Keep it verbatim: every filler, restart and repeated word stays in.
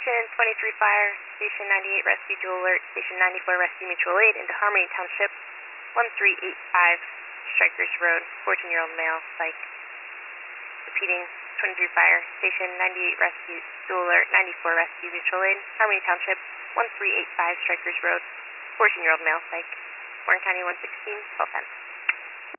Station twenty-three Fire, Station ninety-eight Rescue Dual Alert, Station ninety-four Rescue Mutual Aid into Harmony Township, one three eight five Strikers Road, fourteen-year-old male, psych. Repeating, twenty-three Fire, Station ninety-eight Rescue Dual Alert, ninety-four Rescue Mutual Aid, Harmony Township, one three eight five Strikers Road, fourteen-year-old male, psych. Warren County one sixteen, twelve ten.